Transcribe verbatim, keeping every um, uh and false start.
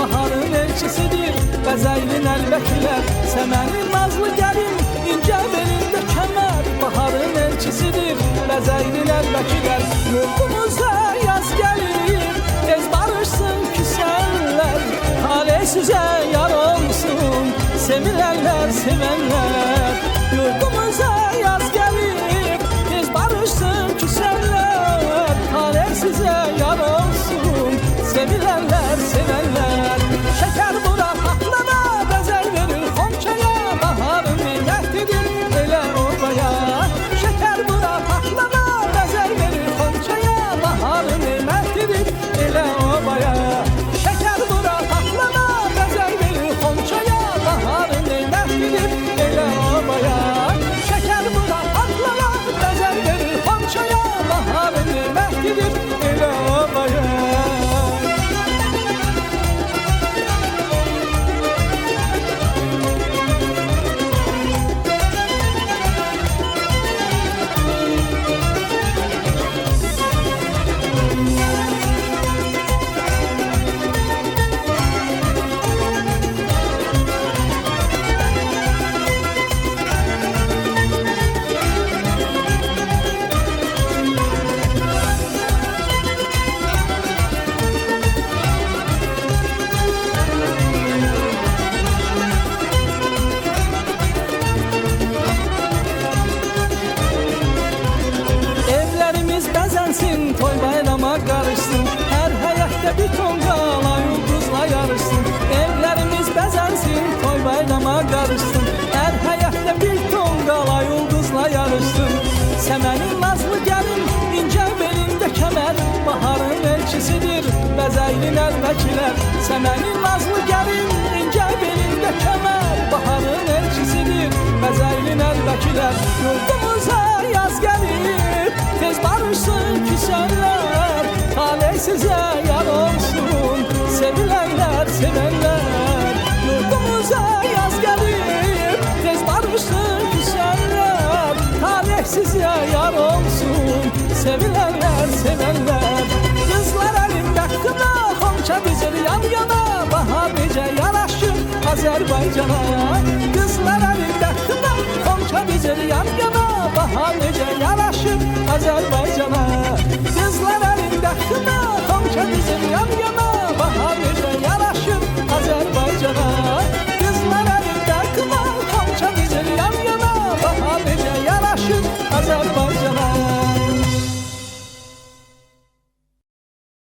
baharın elçisidir Bəzəyli nəlbəkilər, səmənin nazlı gəlin İncə belində kəmər, baharın elçisidir Bəzəyli nəlbəkilər, yurdumuza yaz gəlir Tez barışsın küsənlər, talih sizə yar olsun Sevilərlər, sevənlər, yurdumuza yaz gəlir Tez barışsın küsənlər, talih sizə yar olsun Sevilərlər, sevənlər Şəkər bura patlana, bəzər verir xonçaya Baharın neymətlidir, elə obaya Şəkər bura patlana, bəzər verir xonçaya Baharın neymətlidir, elə obaya Şəkər bura patlana, bəzər verir xonçaya Baharın neymətlidir, elə obaya Şəkər bura patlana, bəzər verir xonçaya Baharın neymətlidir, elə obaya Toy bayrama qarışsın, hər həyətdə bir ton qala ulduzla yarışsın Evlərimiz bəzənsin, toy bayrama qarışsın Hər həyətdə bir ton qala ulduzla yarışsın Səmənin nazlı gəlin, incə belində kəmər Baharın elçisidir, bəzəyli nəlbəkilər Səmənin nazlı gəlin, incə belində kəmər Baharın elçisidir, bəzəyli nəlbəkilər Yurdumuza yaz gəlir, tez barışsın küsənlər Talih sizə yar olsun Sevilərlər, sevənlər Yurdumuza yaz gəlir Tez barışsın küsənlər Talih sizə yar olsun Sevilərlər, sevənlər Qızlar əlində qına Xonça dizir yan yana Bahar necə yaraşır Azərbaycana Qızlar əlində qına Xonça dizir yan yana Bahar necə yaraşır Azərbaycana Qızlar əlində qına